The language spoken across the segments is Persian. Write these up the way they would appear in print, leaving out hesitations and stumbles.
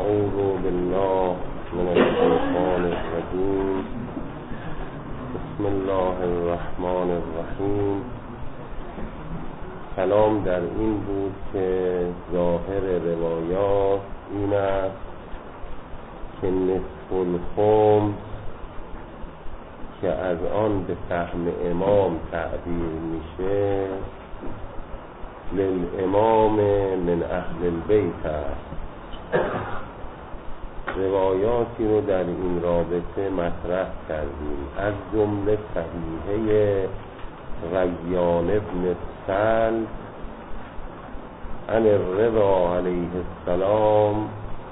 أعوذ بالله من الشيطان الرجيم. بسم الله الرحمن الرحیم. کلام در این بود که ظاهر روایات این است که نصف الخمس که از آن به سهم امام تعبیر میشه للامام من اهل البیت است. روایاتی رو در این رابطه مطرح کردیم، از جمله صحیحه ریان ابن سلب عن الرضا علیه السلام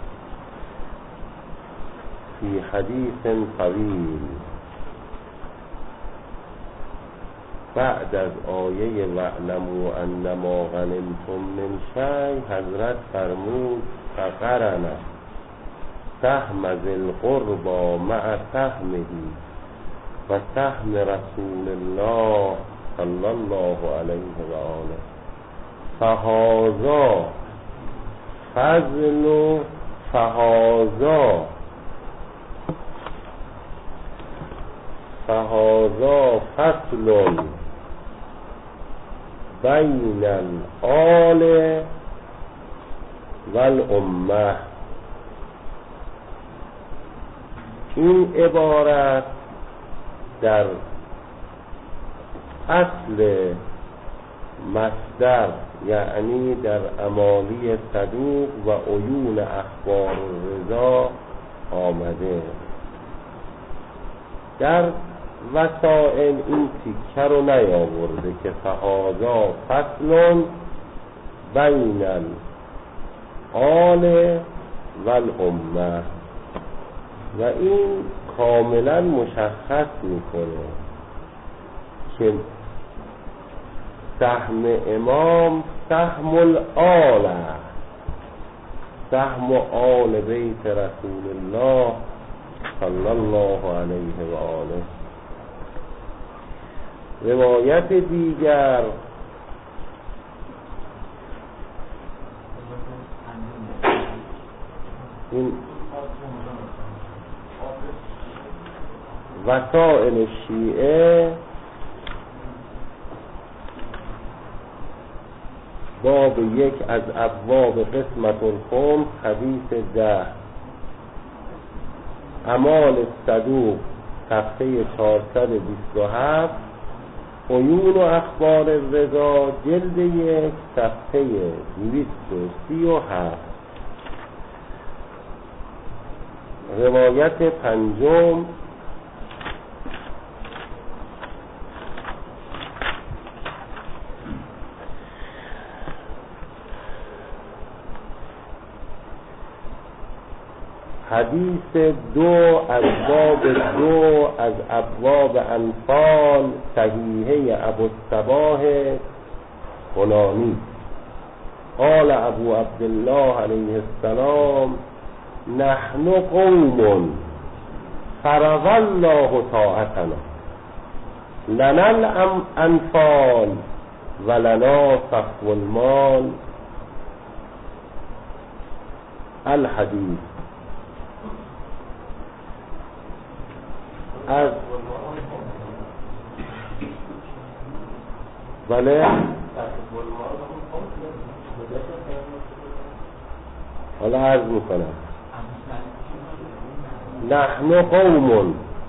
فی حدیث طویل. بعد از آیه وَاعْلَمُوا أَنَّمَا غَنِمْتُم مِّن شَيْءٍ حضرت فرمود فقرن سهم ذی القربى مع سهمه و سهم رسول الله صلی الله علیه و آله فهذا فضل فهذا فصل بین الآل والامه. این عبارت در اصل مصدر یعنی در امالی صدوق و عیون اخبار الرضا آمده. در وسائل این تیکه رو نیاورده که فهذا فصل بین الآل والامه و این کاملا مشخص میکنه که سهم امام سهم الآل، سهم آل بیت رسول الله صلی الله علیه و آله. روایت دیگر این وسائل شیعه باب یک از ابواب قسمت الخمس حدیث 10 اعمال صدوق صفحه 427 عیون و اخبار الرضا جلد 1 صفحه 237. روایت پنجم حدیث 2 از باب 2 از ابواب انفال صحیحه ابوالصباح کنانی. قال ابو عبدالله علیه السلام نحن قوم فرض الله طاعتنا لنا الانفال ولنا صفو المال. الحدیث از بله حالا عرض میکنم نحن قوم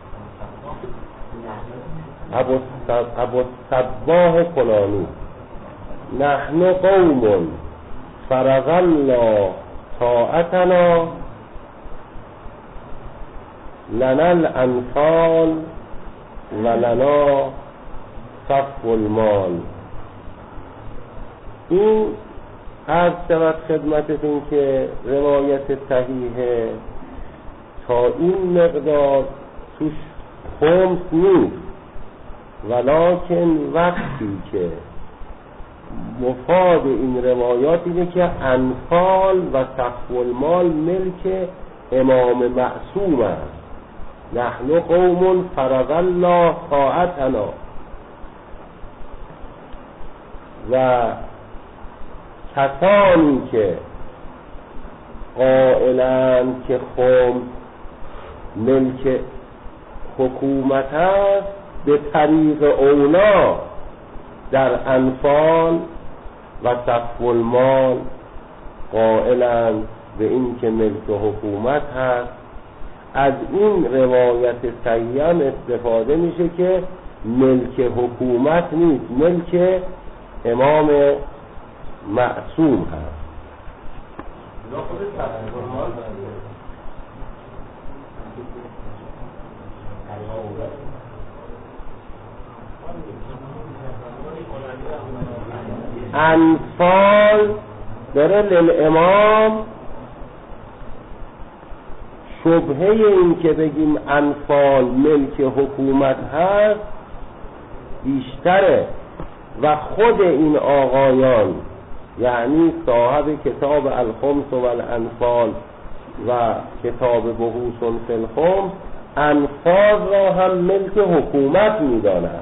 ابو الصباح کنانی نحن قوم فرض الله طاعتنا لنا الانفال ولنا صفو المال. این عرض شود خدمتتون که روایت صحیحه تا این مقدار توش خمس نیست، ولکن وقتی که مفاد این روایات اینه که انفال و صفو المال ملک امام معصوم است. نحن قوم فرض الله طاعتنا و کسانی که قائلند که خمس ملک حکومت است، به طریق اولا در انفال و صفو المال قائلند به این که ملک حکومت هست. از این روایت صحیحه استفاده میشه که ملک حکومت نیست، ملک امام معصوم هست. انفال داره للامام، شبهه این که بگیم انفال ملک حکومت هست بیشتره و خود این آقایان یعنی صاحب کتاب الخمس و الانفال و کتاب بحوث فی الخمس انفال را هم ملک حکومت میدانند.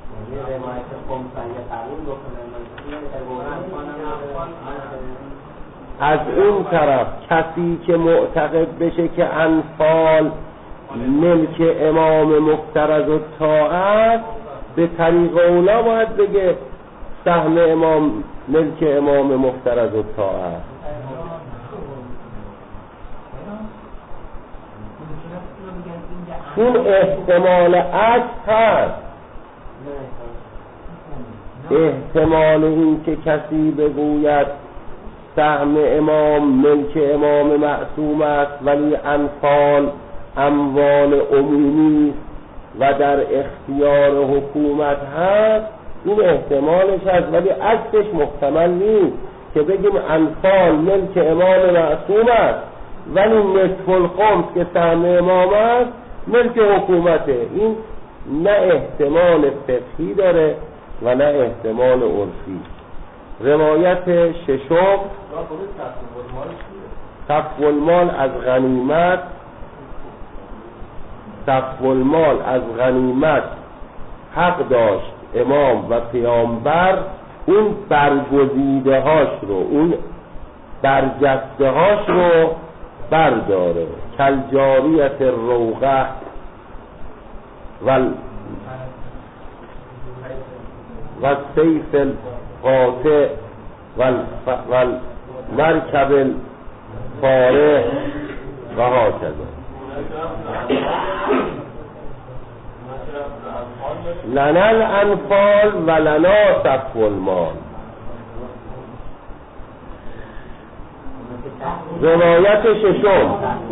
از این طرف کسی که معتقد بشه که انفال ملک امام مفترض الطاعت، به طریق اولا باید بگه سهم امام ملک امام مفترض الطاعت. این احتمال عکس هست، احتمال این که کسی بگوید سهم امام ملک امام معصوم است ولی انفال اموال عمومی و در اختیار حکومت هست، این احتمالش هست، ولی عکسش محتمل نیست که بگیم انفال ملک امام معصوم است ولی نصف الخمس که سهم امام است ملک حکومته. این نه احتمال فقهی داره و نه احتمال عرفی. روایت ششم، صفو المال از غنیمت. صفو المال از غنیمت حق داشت امام و پیامبر اون برگزیده هاش رو، اون برجسته هاش رو برداره. کلجاریت روغه و سیف القاطع و مرکب الفارح و هاکذا. لنا الانفال و لنا صفو المال. روایت ششم،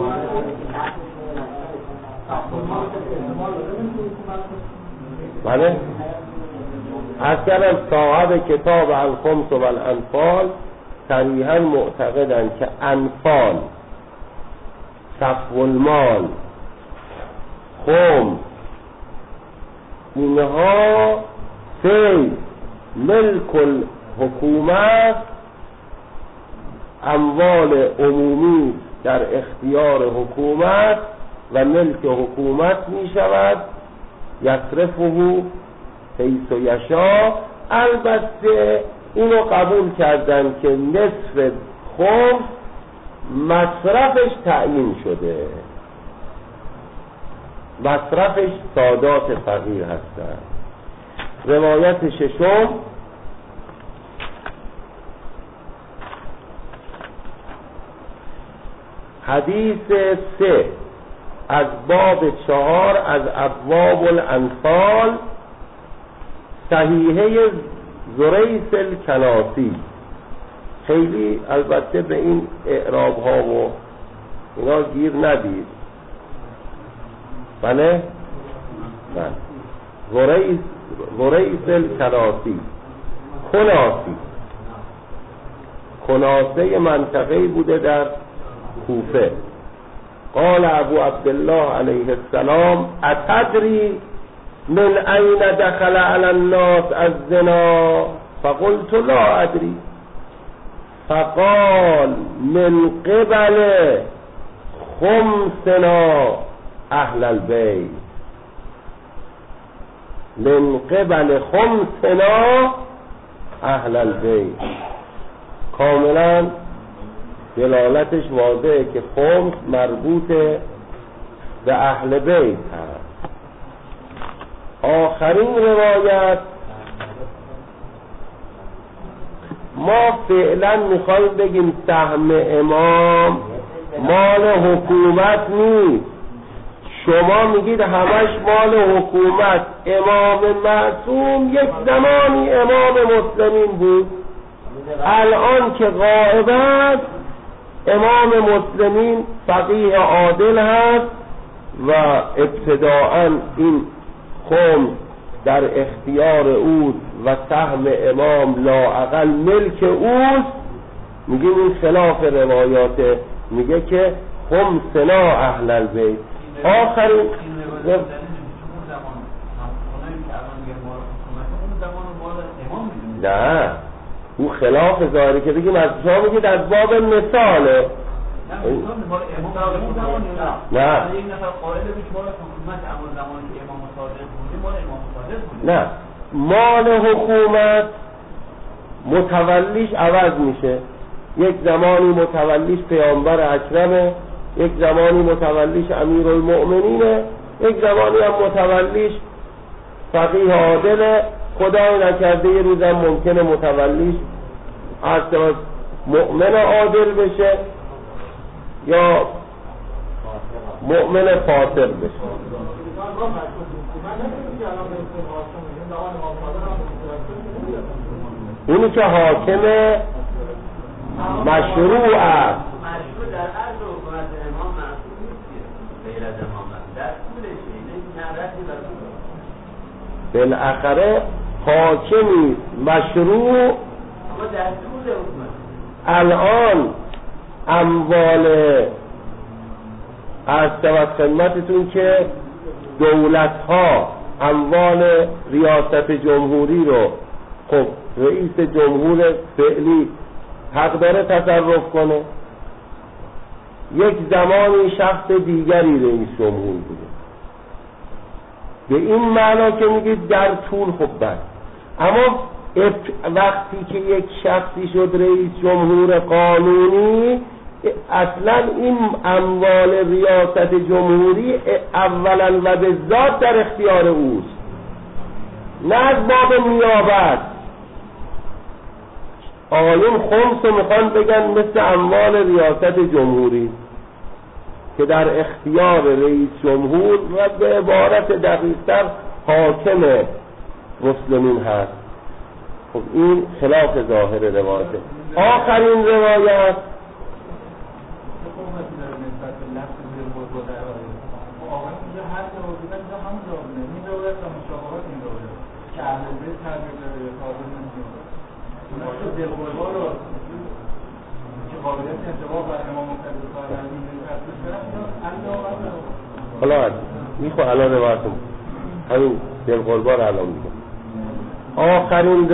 بله اصلا صاحب کتاب الخمس و الانفال صریحا معتقدند که انفال، صفو المال، خمس، اینها فی ملک الحکومت، اموال عمومی در اختیار حکومت و ملک حکومت می شود، یصرفه حیث یشاء. البته اینو قبول کردن که نصف خمس مصرفش تعیین شده، مصرفش سادات فقیر هستند. روایت ششم، حدیث 3 از باب 4 از ابواب الانفال، صحیحه زریس الکناسی. خیلی البته به این اعراب ها و اینا گیر ندید، بله؟ زریس الکناسی، کناسه منطقه‌ای بوده در کوفه. قال ابو عبدالله علیه السلام اتدری من این دخل علی الناس الزنا؟ فقلت لا ادری. فقال من قبل خمسنا اهل البیت، من قبل خمسنا اهل البیت. کاملا دلالتش واضحه که خمس مربوط به اهل بیت هست. آخرین روایت ما فعلا میخوایم بگیم سهم امام مال حکومت نیست. شما میگید همش مال حکومت. امام معصوم یک زمانی امام مسلمین بود، الان که غائب است امام مسلمین فقیه عادل هست و ابتداءً این خمس در اختیار اوست و سهم امام لااقل ملک اوست. میگه این خلاف روایاته، میگه که خمسنا اهل البیت. آخرین نه او خلاف ظاهری که بگیم از شما میگید از باب مثاله. نه نه مال حکومت متولیش عوض میشه. یک زمانی متولیش پیامبر اکرمه، یک زمانی متولیش امیرالمؤمنینه، یک زمانی هم متولیش فقیه عادله. خدای نکرده یه روزم ممکنه متولیش اصلا مؤمن عادل بشه یا مؤمن فاسق بشه. اونی که حاکم مشروع است. مشروع در عرض حکومت امام معصوم نیست، غیر از امام در طولش اینه بالاخره حاکمی مشروع. اما در طول حکومت الان اموال از خدمتتون که دولت ها اموال ریاست جمهوری رو خب رئیس جمهور فعلی حق داره تصرف کنه. یک زمانی شخص دیگری رئیس جمهور بوده. به این معنا که میگید در طول خب بس، اما وقتی که یک شخصی شد رئیس جمهور قانونی اصلا این اموال ریاست جمهوری اولا و به ذات در اختیار اوست، نه از باب نیابت. آقایون خمس رو میخوان بگن مثل اموال ریاست جمهوری که در اختیار رئیس جمهور و به عبارت دقیق‌تر حاکم مسلمین هست. خب این خلاف ظاهر روایته. آخرین روایت حالا میخواه الان روایتم همین دلقربا رو الان میگم. آخرین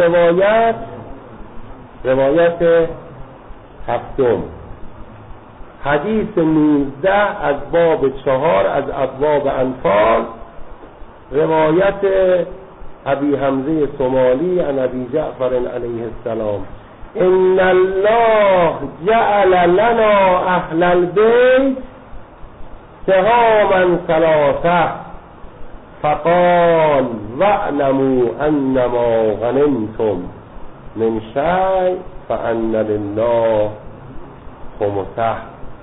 روایت هفتم، حدیث 19 از باب 4 از ابواب انفال، روایت ابی حمزه صومالی عن ابی جعفر علیه السلام: ان الله جعل لنا اهل البيت سهاما ثلاثه فقال واعلموا انما غنمتم من شيء فان لله خمسه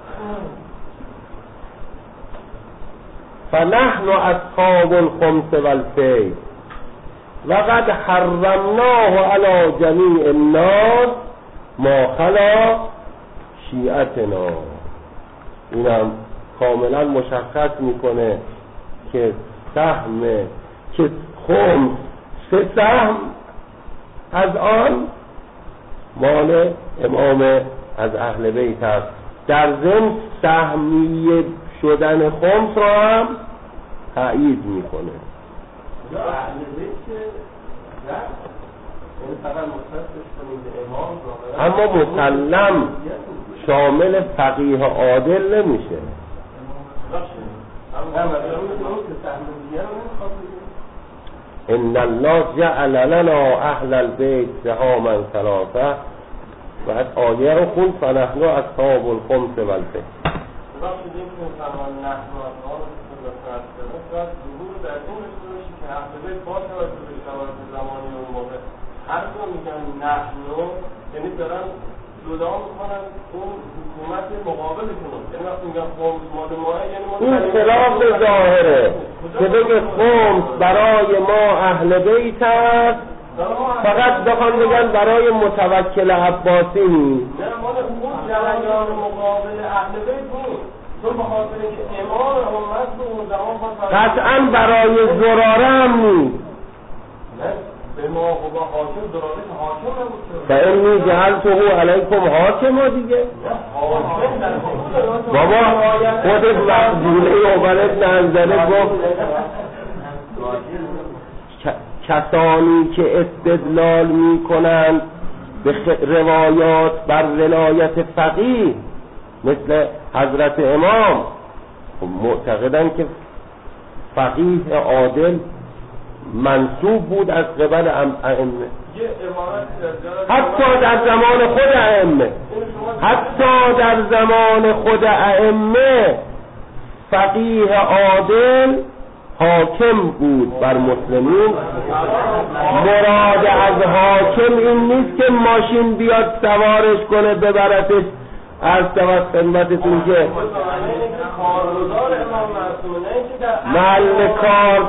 فنحن اصحاب الخمس والفيء وقد حرمناه على جميع الناس ما خلا شیعتنا. اینم کاملا مشخص میکنه که سهم که خمس 3 سهم از آن مال امام از اهل بیت است. در ضمن سهمیه شدن خمس را هم تأیید میکنه. اما مسلم شامل فقیه عادل نمیشه. ان الله جعل لنا اهل البيت سهاما ثلاثه بعد آیه رو خوند فنحن اصحاب الخمس و الفصل. وقتی که فرمان نحن اصحاب الخمس و الفصل ظهور در این رسولشی که اهل بیت با توجه به شرایط زمانی اون موقع هر جا میگن نحن، یعنی دارن جدا میکنن اون حکومت مقابلشون. یعنی وقتی میگن خمس مال ماه، یعنی این خلاف ظاهره که بگه خمس برای ما اهل بیت است، فقط بخوان بگن برای متوکل عباسی نیست. نه مال اون جریان مقابل اهل بیت بود، چون به خاطر اینکه امام امت تو اون زمان قطعا برای زراره هم نیست. نه به ما و با حاکم زراره که حاکم نبود. فإنی جعلته علیکم حاکما دیگه. بابا خود مقبوله عمر بن حنظله گفت کسانی که استدلال می کنند به روایات بر ولایت فقیه مثل حضرت امام معتقدند که فقیه عادل منصوب بود از قبل ائمه، حتی در زمان خود ائمه، حتی در زمان خود ائمه فقیه عادل حاکم بود بر مسلمین. مراد از حاکم این نیست که ماشین بیاد سوارش کنه ببرتش. از خدمتتون که محل کار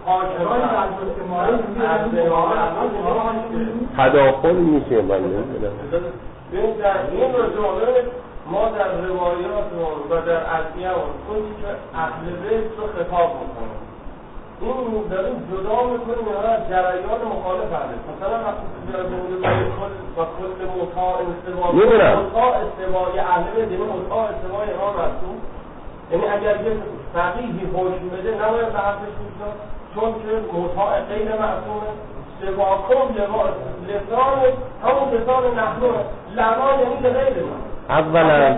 تداخل میشه. من نمیدونم این رجوع ما در روایاتمون و در ادعیه‌مون اون که اهل بیت رو خطاب میکنیم، این داریم جدا میکنیم یا جریان مخالف هست. مثلا وقتی که با کل مطاع استوای اهل بیت، یعنی مطاع استوای امام رسول، یعنی اگر یه فقیهی حکم بده نباید به حرفش گوش داد، چون که مطاع غیر معصومه. سواکم لسان همون لسان نحنه، لما یعنی غیر ما. اولا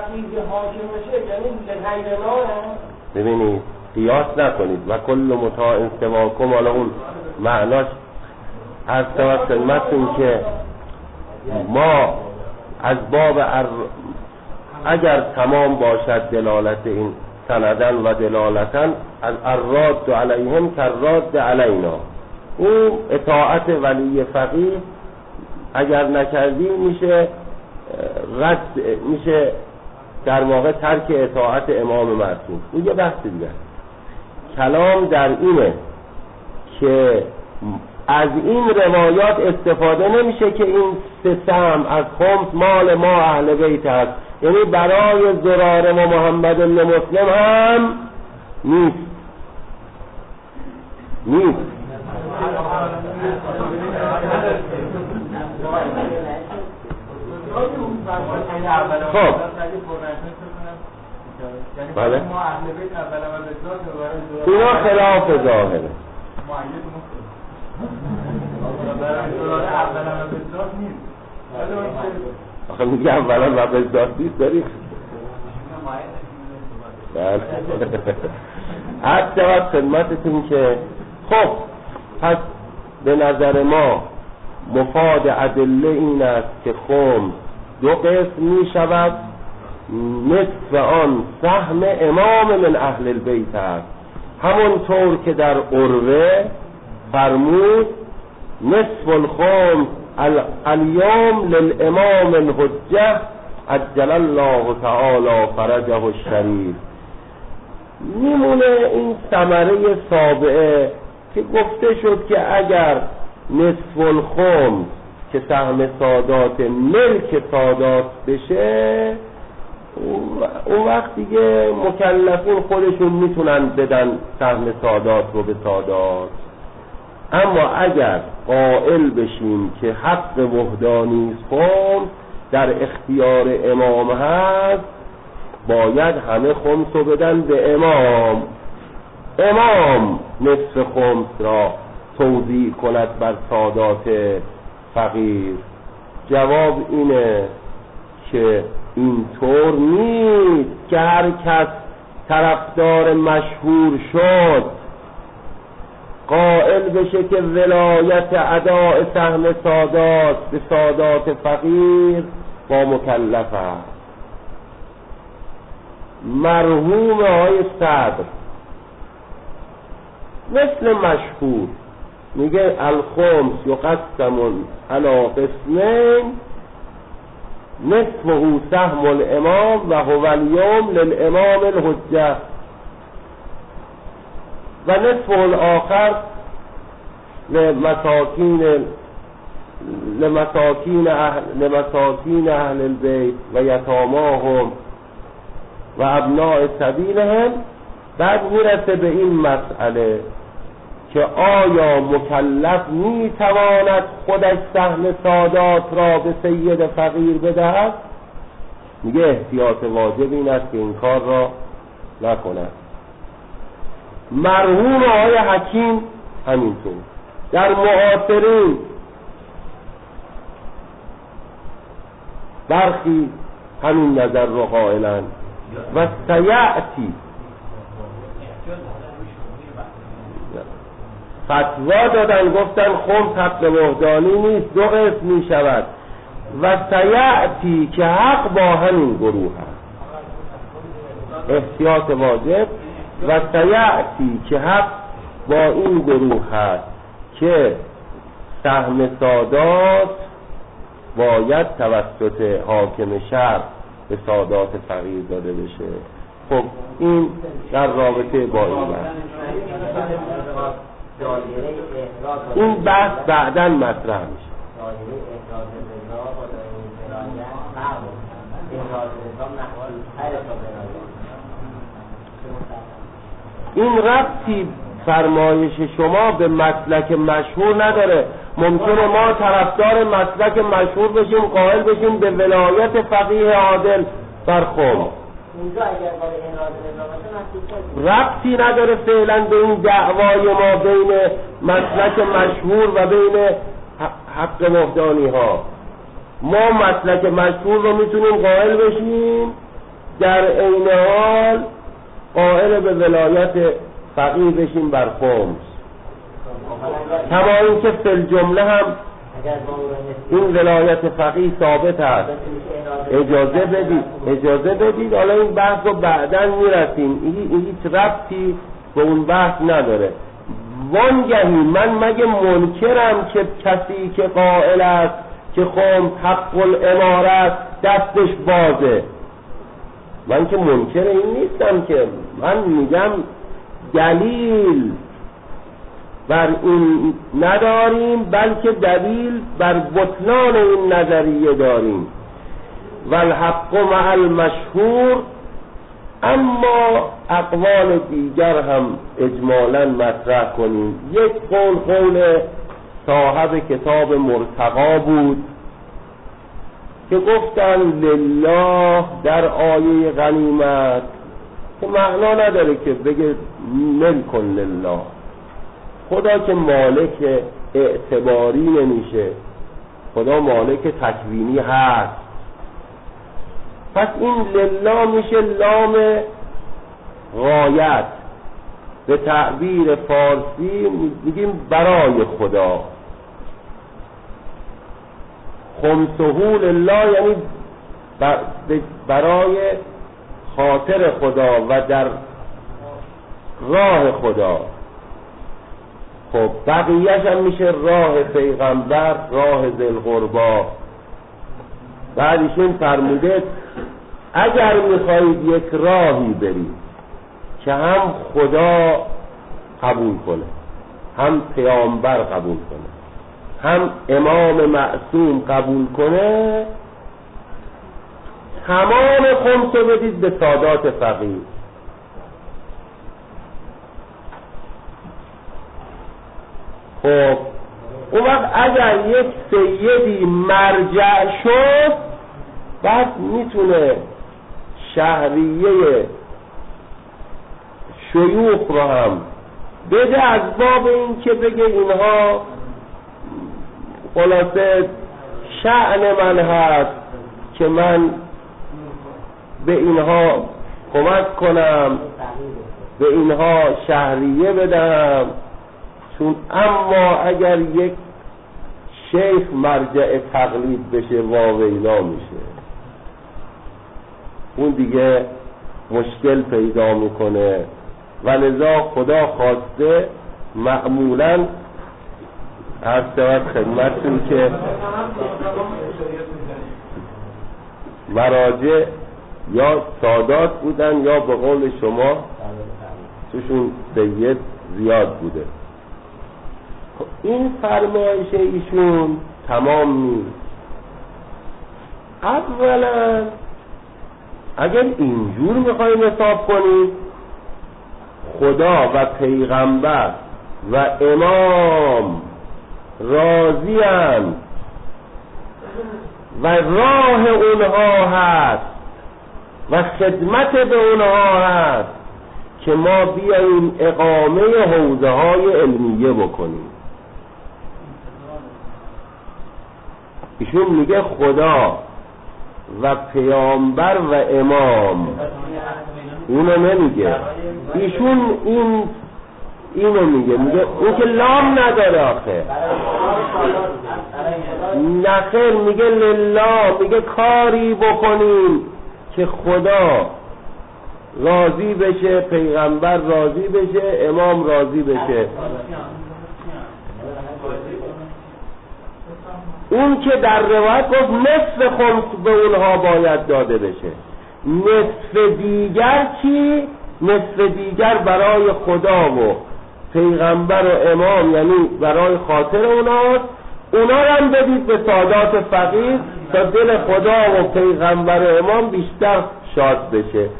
ببینید قیاس نکنید و کل مطاع سواکم، حالا اون معناش از خدمتتون که ما از باب اگر تمام باشد دلالت این سندن و دلالتن از الراد علیهم کالراد علینا، اون اطاعت ولی فقیه اگر نکردی میشه رد، میشه در واقع ترک اطاعت امام معصوم. این یه بحث دیگه. کلام در اینه که از این روایات استفاده نمیشه که این سه سهم از خمس مال ما اهل بیت است، یعنی برای زراره و محمد بن مسلم هم نیست. خب بله اینا خلاف ظاهره. آخه میگه اولا و بزداد نیست داریم. بله حتی خدمتتون که خب پس به نظر ما مفاد ادله این است که خمس دو قسم می شود، نصف آن سهم امام من اهل البیت است، همونطور که در عروه فرمود نصف الخمس اليوم للامام الحجه عجل الله تعالی فرجه الشریف. میمونه این ثمره سابعه که گفته شد که اگر نصف الخمس که سهم سادات ملک سادات بشه، اون وقت دیگه مکلفین خودشون میتونن بدن سهم سادات رو به سادات. اما اگر قائل بشیم که حق وحدانی خمس در اختیار امام هست، باید همه خمس رو بدن به امام. امام نصف خمس را توزیع کند بر سادات فقیر. جواب اینه که اینطور نیست که هر کس طرفدار مشهور شد قائل بشه که ولایت اداء سهم سادات به سادات فقیر با مکلف است. مرحوم آقای صدر مثل مشهور میگه الخمس یقسم علی قسمین نصفه سهم الامام و هو اليوم للامام الحجه و نصفه الاخر لمساکین اهل البیت و یتاماهم و ابناء سبیلهم. بعد میرسه به این مسئله که آیا مکلف میتواند خودش سهم سادات را به سید فقیر بدهد؟ میگه احتیاط واجب این است که این کار را نکند. مرحوم آقای حکیم همینطور. در معاصرین برخی همین نظر رو قائلند و سیأتی فتوا دادن گفتن خمس حق وحدانی نیست، 2 قسم می شود و سیأتی که حق با همین گروه هست. احتیاط واجب و سیأتی که حق با این گروه هست که سهم سادات باید توسط حاکم شهر به سادات فقیر داده بشه. خب این در رابطه با این بحث. این بحث بعداً مطرح میشه. این ربطی فرمایش شما به مسلک مشهور نداره. ممکنه ما طرفدار مسلک مشهور بشیم، قائل بشیم به ولایت فقیه عادل بر خمس. ربطی نداره فعلا به این دعوای ما بین مسلک مشهور و بین حق وحدانی ها. ما مسلک مشهور رو میتونیم قائل بشیم، در عین حال قائل به ولایت فقیه بشیم بر خمس. کما اینکه فی الجمله هم این ولایت فقیه ثابت است. اجازه بدید حالا این بحث رو بعداً میرسیم. این هیچ ربطی به اون بحث نداره. وانگهی من مگه منکرم که کسی که قائل است که خمس حق الاماره است دستش بازه؟ من که منکر این نیستم، که من میگم دلیل بر این نداریم، بلکه دلیل بر بطلان این نظریه داریم. والحق مع المشهور. اما اقوال دیگر هم اجمالاً مطرح کنیم. یک قول صاحب کتاب مرتقا بود که گفتن لله در آیه غنیمت، که معنا نداره که بگه ملک لله. خدا که مالک اعتباری نمیشه، خدا مالک تکوینی هست. پس این لله میشه لام غایت. به تعبیر فارسی میگیم برای خدا. خمسه لله یعنی برای خاطر خدا و در راه خدا. خب بقیه‌اش هم میشه راه پیغمبر، راه ذوالقربا. بعدش این فرموده اگر میخواهید یک راهی برید که هم خدا قبول کنه، هم پیامبر قبول کنه، هم امام معصوم قبول کنه، تمام خمس رو بدید به سادات فقیر. خب اون وقت اگر یک سیدی مرجع شد، بعد میتونه شهریه شیوخ رو هم بده، از باب این که بگه اینها خلاصه شأن من هست که من به اینها کمک کنم، به اینها شهریه بدم. چون اما اگر یک شیخ مرجع تقلید بشه واویلا میشه. اون دیگه مشکل پیدا میکنه و لذا خدا خواسته معمولاً عرض شود خدمتتون که مراجع یا سادات بودن یا به قول شما توشون سید زیاد بوده. این فرمایش ایشون تمام نیست. اولا اگر اینجور میخوایم حساب کنید خدا و پیغمبر و امام راضی‌اند و راه اونها هست و خدمت به اونها هست که ما بیاییم اقامه حوزه های علمیه بکنیم. ایشون میگه خدا و پیامبر و امام، اونو نمیگه ایشون، اینو میگه اون که لام نداره آخه، نخیر میگه لله، میگه کاری بکنیم که خدا راضی بشه، پیغمبر راضی بشه، امام راضی بشه. اون که در روایت گفت نصف خمس به اونها باید داده بشه. نصف دیگر چی؟ نصف دیگر برای خدا و پیغمبر و امام، یعنی برای خاطر اوناست. اونا هم بدید به سادات فقیر تا دل خدا و پیغمبر و امام بیشتر شاد بشه.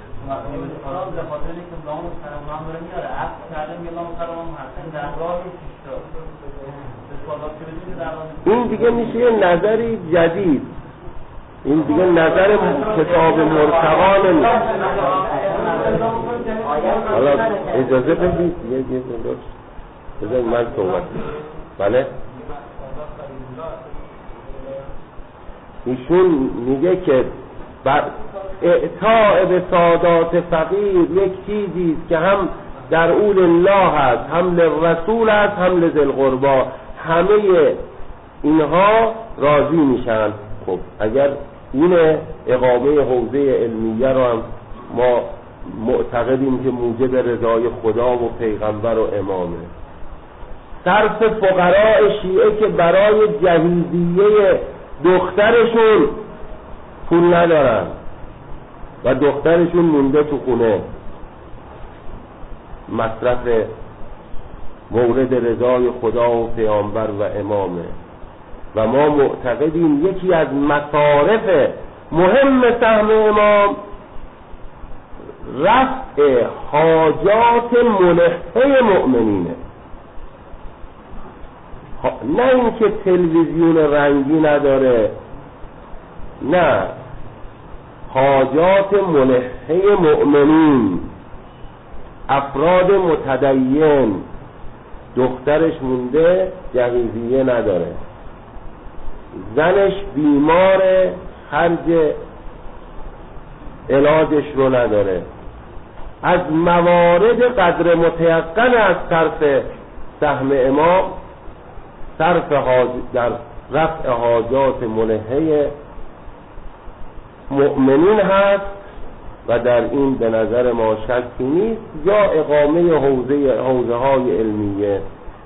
این دیگه میشه نظری جدید، این دیگه نظر کتاب مرتقا نمیشه. حالا اجازه بدید یه بذارید من صحبت. بله ایشون میگه که اعطاء به سادات فقیر یک چیزیست که هم در اول الله هست، هم لرسول هست، هم لذل قربا، همه اینها راضی میشن. خب اگر این اقامه حوزه علمیه رو هم ما معتقدیم که موجب رضای خدا و پیغمبر و امامه، صرف فقراء شیعه که برای جهیزیه دخترشون پول ندارن و دخترشون مونده تو خونه، مصرف مورد رضای خدا و پیامبر و امامه. و ما معتقدیم یکی از مصارف مهم سهم امام رفع حاجات ملحه مؤمنینه، نه اینکه تلویزیون رنگی نداره، نه، حاجات ملحه مؤمنین، افراد متدین، دخترش مونده جهیزیه نداره، زنش بیماره خرج علاجش رو نداره. از موارد قدر متیقن از طرف سهم امام صرف در رفع حاجات ملحه مؤمنین هست و در این به نظر ما شکی نیست، یا اقامه حوزه های علمیه.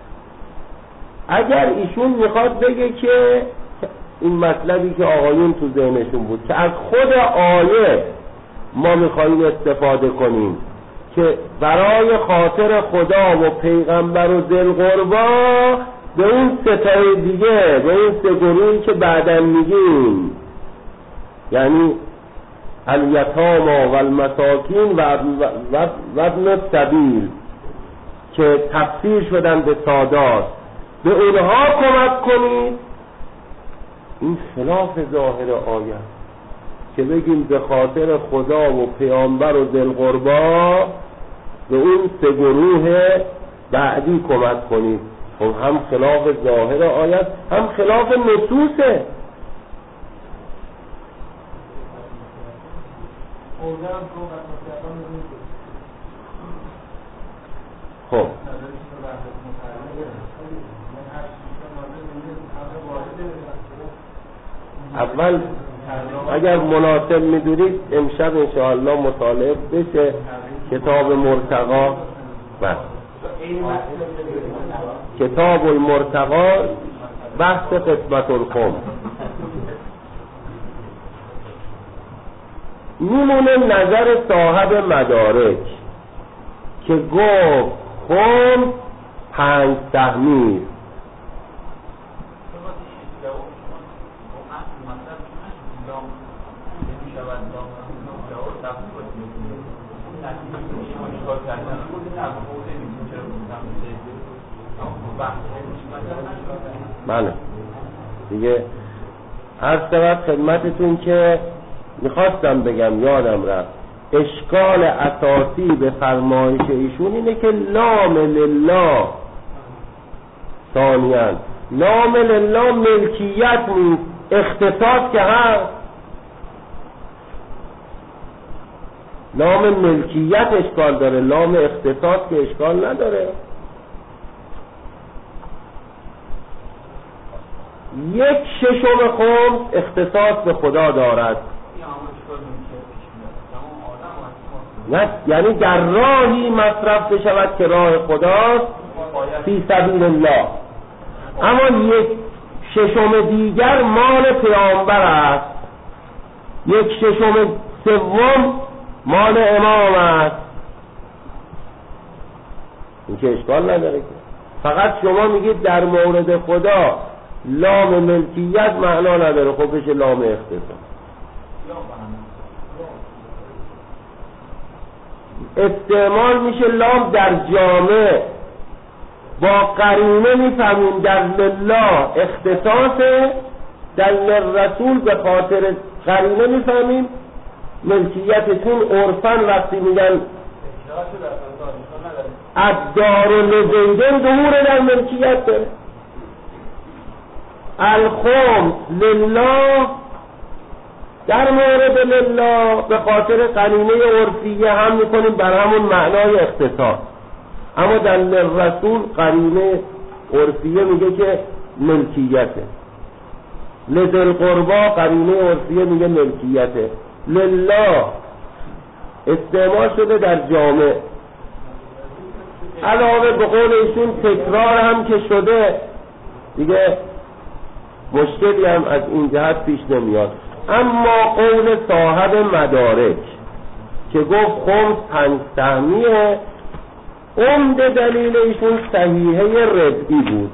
اگر ایشون میخواد بگه که این مطلبی که آقایون تو ذهنشون بود که از خود آیه ما میخواییم استفاده کنیم که برای خاطر خدا و پیغمبر و ذی القربا به اون ستای دیگه، به اون سه گروهی که بعداً میگیم، یعنی الیتاما و المساکین و ابن السبیل که تفسیر شدن به سادات، به اونها کمک کنید. این خلاف ظاهر آیه که بگیم به خاطر خدا و پیامبر و ذی القربا به اون سه گروه بعدی کمک کنید. خب هم خلاف ظاهر آیه هم خلاف نصوصه. خب اگر مناسب میدونید امشب انشاءالله مطالعه بشه کتاب مرتقا. بس کتاب المرتقا بحث قسمت الخمس. میمونه نظر صاحب مدارک که گفت خمس 5 سهمی. بله دیگه هر شود خدمتتون که میخواستم بگم یادم رفت اشکال اساسی به فرمایش ایشون اینه که لام لله ثانیاً لام لله ملکیت نیست، اختصاص که هست. لام ملکیت اشکال داره، لام اختصاص که اشکال نداره. 1/6 خمس اختصاص به خدا دارد، نه یعنی در راهی مصرف بشود که راه خداست فی سبیل الله. اما 1/6 دیگر مال پیامبر است، 1/6 سوم مال امام است. این که اشکال نداره که فقط شما میگید در مورد خدا لام ملکیت معنا نداره، خب بشه لام اختصاص. استعمال میشه لام در جامع، با قرینه میفهمیم در لله اختصاصه، در للرسول به خاطر قرینه میفهمیم ملکیتشون. عرفاً وقتی میگن الدار لزیدن ظهور در ملکیت داره. الخمس لله در مورد لله به خاطر قرینه عرفیه هم میکنیم بر همون معنای اختصاص، اما در رسول قرینه عرفیه میگه که ملکیته. لذل قربا قرینه عرفیه میگه ملکیته. لله استعمال شده در جامع، علاوه به قول ایشون تکرار هم که شده دیگه مشکلی هم از این جهت پیش نمیاد. اما قول صاحب مدارک که گفت خمس 5 سهمیه، عمده دلیل ایشون صحیحه ربعی بود.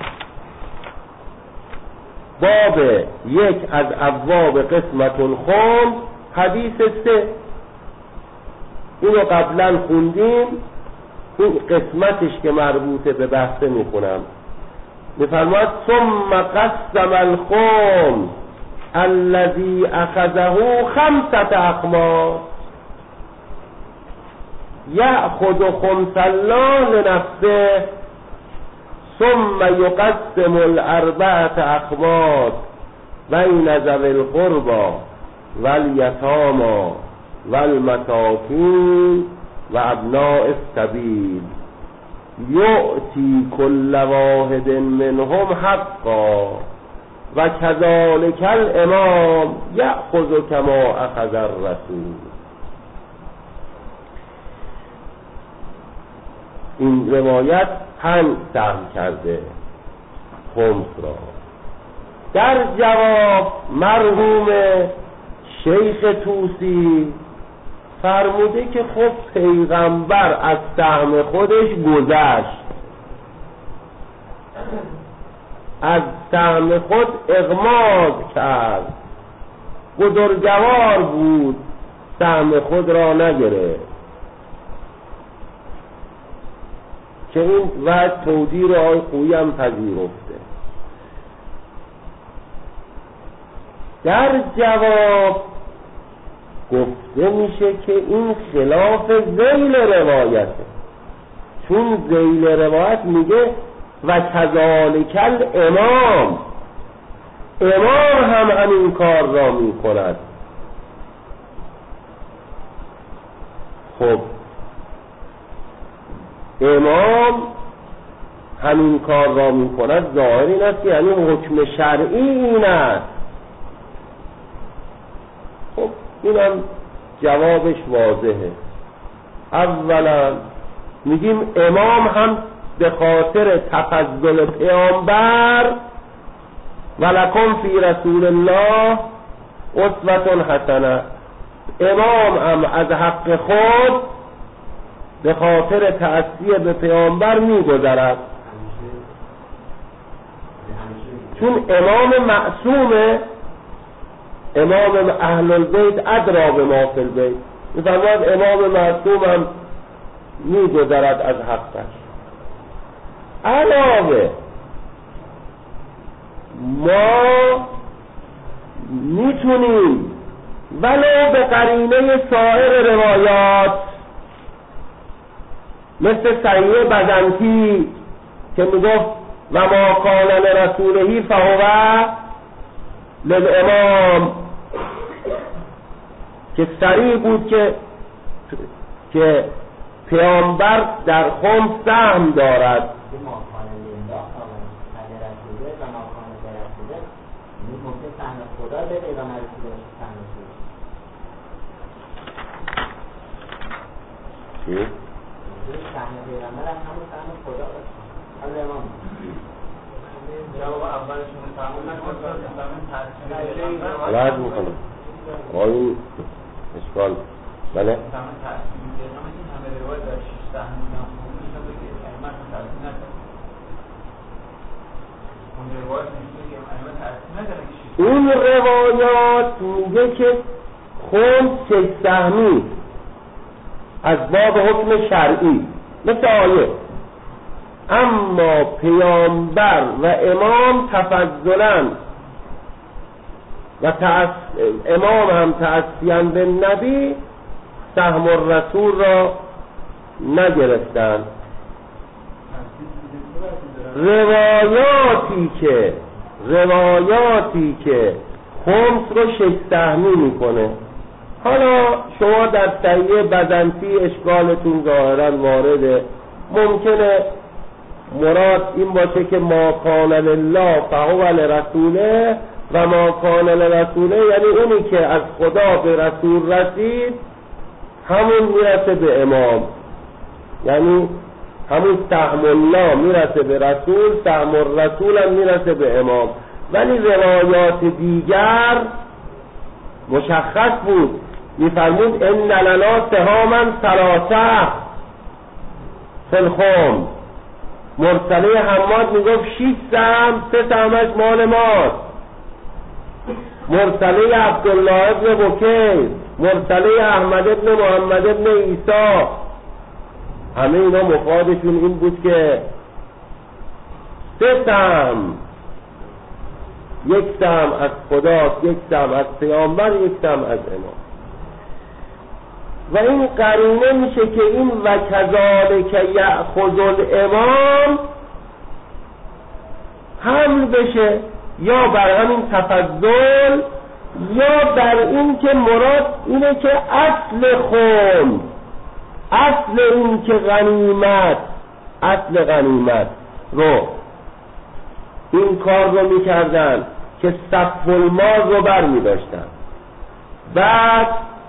باب 1 از ابواب قسمت الخمس حدیث 3 اینو قبلا خوندیم. این قسمتش که مربوطه به بحثه میخونم. میفرماید ثم قسم الخمس الذي اخذه 5 اخماس یأخذ خمس الله لنفسه ثم یقسم 4 اخماس بین ذوی القربى والیتامی والمساکین و ابناء السبیل یؤتی کل واحد منهم حقا و کذالک الامام یأخذ کما اخذ الرسول. این روایت 5 سهم کرده خمس را. در جواب مرحوم شیخ طوسی فرموده که خب پیغمبر از سهم خودش گذشت، از سهم خود اغماض کرد، بزرگوار بود، سهم خود را نگرفت. که این وجه توجیه رو آقای خویی هم پذیرفته. در جواب گفته میشه که این خلاف ذیل روایته، چون ذیل روایت میگه و کذالک الامام، امام هم همین کار را میکند. خب امام همین کار را میکند ظاهر این است که یعنی حکم شرعی این است اینم جوابش واضحه. اولا میگیم امام هم به خاطر تفضل پیامبر ولکم فی رسول الله اسوة حسنه، امام هم از حق خود به خاطر تأثیر به پیامبر میگذرد، چون امام معصومه، امام اهل البیت ادری بما فی البیت، میفرماید امام معصوم هم میگذرد از حقش. علاوه ما میتونیم ولو به قرینه سایر روایات مثل صحیح بزنطی که میگفت و ما کان لرسوله فهو للامام، که صریح بود که پیامبر در خمس سهم دارد. راحت میکنم آقای اشکال. بله اون روایات میگه که خمس 6 سهمی از باب حکم شرعی مثل آیه، اما پیامبر و امام تفضلاً و امام هم تأسیاً به نبی سهم الرسول را نگرفتند. روایاتی که خمس رو 6 سهمی میکنه. حالا شما در صحیح بزنطی اشکالتون ظاهراً وارده، ممکنه مراد این باشه که ما کان لله فهو لرسوله و ما کان لرسوله، یعنی اونی که از خدا به رسول رسید همون میرسه به امام، یعنی همون سهم الله میرسه به رسول، سهم الرسول هم میرسه به امام. ولی روایات دیگر مشخص بود، میفرمود ان لنا سهاما ثلاثه فی الخمس. مرسله حماد میگفت 6 سهم، 3 سهمش مال ماست. مرسله عبدالله ابن بکیر، مرسله احمد ابن محمد ابن عیسی، همه اینا مفادشون این بود که 3 سهم، 1 سهم از خداست، 1 سهم از پیامبر، 1 سهم از امام. و این قرینه میشه که این و کذالک یأخذ الامام حمل بشه یا بر همین تفضل یا بر این که مراد اینه که اصل خمس، اصل این که غنیمت، اصل غنیمت رو این کار رو میکردن که صف المال رو بر میداشتن، بعد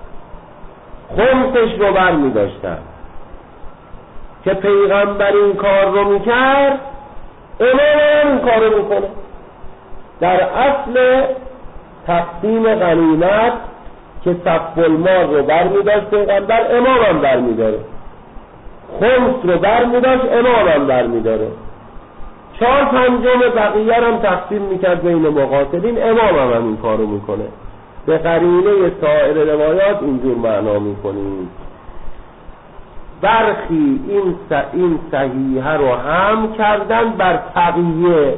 خمسش رو بر میداشتن، که پیغمبر این کار رو میکرد امام این کار رو میکنه. در اصل تقسیم غنیمت که صف المال رو بر میداشت پیغمبر، امام هم بر میداره، خمس رو بر میداشت، امام هم بر میداره، 4/5 بقیه هم تقسیم میکرد بین مقاتلین، امام هم این کار رو میکنه. به قرینه سایر روایات اینجور معنا میکنیم. برخی این صحیحه رو هم کردن بر تقیه.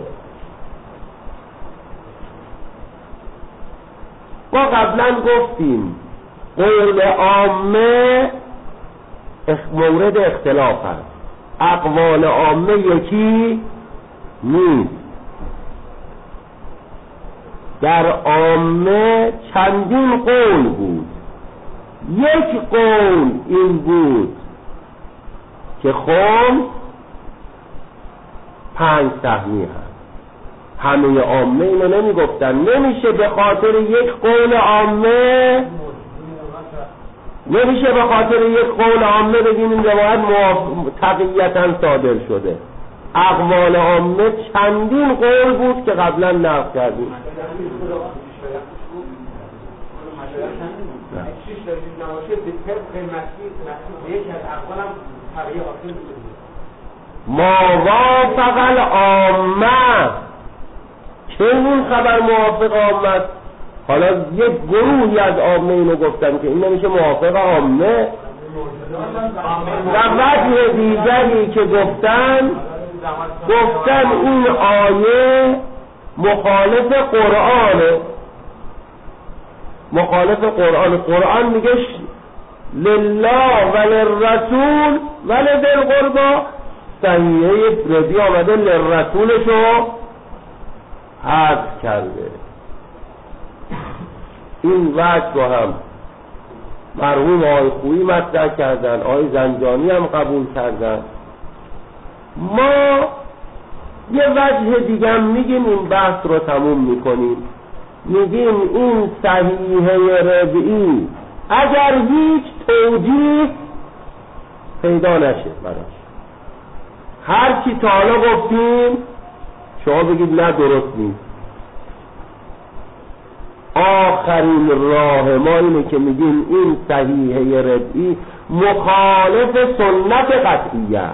ما قبلا گفتیم قول عامه مورد اختلاف هست، اقوال عامه یکی نیست. در عامه چندین قول بود. یک قول این بود که خمس 5 سهمی هست. همه عامه اینو نمی گفتن، نمیشه به خاطر یک قول عامه نمیشه به خاطر یک قول عامه بگیم این روایت تقییتا صادر شده. اقوال عامه چندین قول بود که قبلا نقل کردیم. ما وافق العامه، چه این خبر موافق عامه است؟ حالا یک گروهی از عامه اینو گفتن که این نمیشه موافق عامه، و وجه دیگری که گفتن این آیه مخالف قرآنه. قرآن میگه لله و للرسول و لذی القربی، صحیحه رضی آمده للرسولشو حذف کرده. این وجه رو هم مرحوم آقای خویی مطرح کردن، آقای زنجانی هم قبول کردن. ما یه وجه دیگه هم میگیم، این بحث رو تموم میکنیم. میگیم این صحیحه ربعی اگر هیچ توجیه پیدا نشه براش، هر چی تا حالا گفتیم شما بگید نه درست نیست، آخرین راه ما اینه که میگیم این صحیحه ربعی مخالف سنت قطعیه.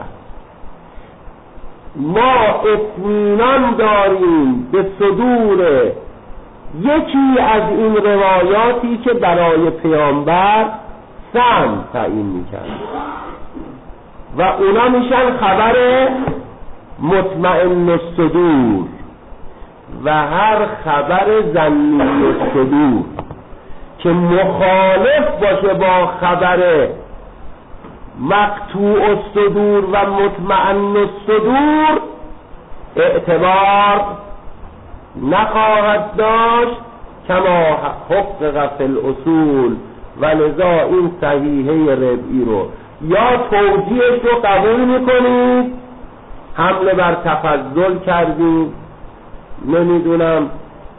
ما اطمینان داریم به صدور یکی از این روایاتی که برای پیامبر سند تعیین میکرد و اونا میشن خبر مطمئن الصدور و هر خبر ظنی الصدور که مخالف باشه با خبر مقطوع الصدور و مطمئن الصدور اعتبار نخواهد داشت، کما حقق فی الاصول. و لذا این صحیحه ربعی رو یا توجیهش رو قبول میکنید، حمله بر تفضل کردیم، نمیدونم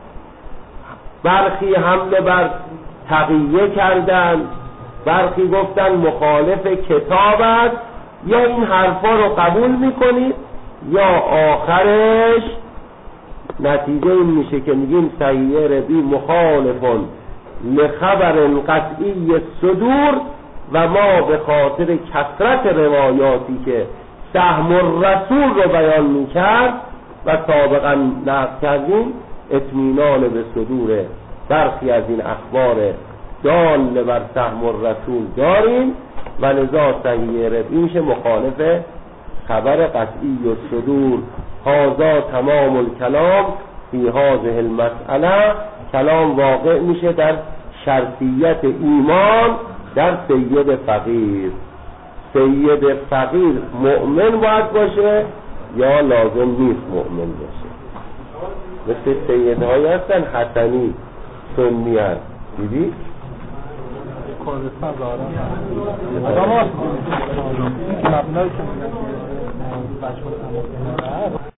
برخی حمله بر تقیه کردن، برخی گفتن مخالف کتاب است، یا این حرفا رو قبول میکنید یا آخرش نتیجه این میشه که میگیم صحیحه ربعی مخالفون لخبر قطعی صدور و ما به خاطر کثرت روایاتی که سهم الرسول رو بیان میکرد و سابقا نقل کردیم اطمینان به صدور برخی از این اخبار دال بر سهم الرسول داریم و لذا صحیحه ربعی میشه مخالف خبر قطعی الصدور. هذا تمام الکلام فی هذه المسئله. کلام واقع میشه در شرطیت ایمان در سید فقیر. سید فقیر مؤمن باید باشه یا لازم نیست مؤمن باشه؟ مثل سیدهایی هستن حسنی سنی هست، دیدی؟ کردستان دارم آدم هست مبنایی که بچه